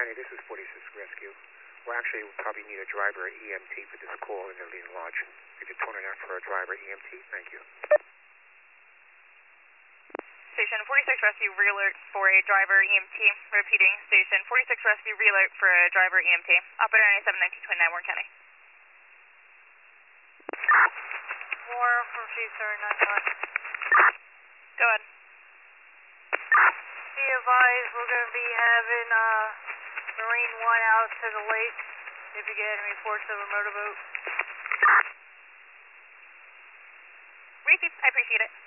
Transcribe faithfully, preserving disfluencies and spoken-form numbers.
County, this is forty-six Rescue. We'll actually probably need a driver or E M T for this call in the Lean Lodge. Could you tone it out for a driver E M T? Thank you. Station forty-six Rescue, re-alert for a driver E M T. Repeating, Station forty-six Rescue, re-alert for a driver E M T. Operator ninety-seven nineteen twenty-nine, Warren County. More from Chief Sir ninety-nine. Go ahead. Be advised, we're going to be having uh, Marine one out to the lake if you get any reports of a motorboat. Receive, I appreciate it.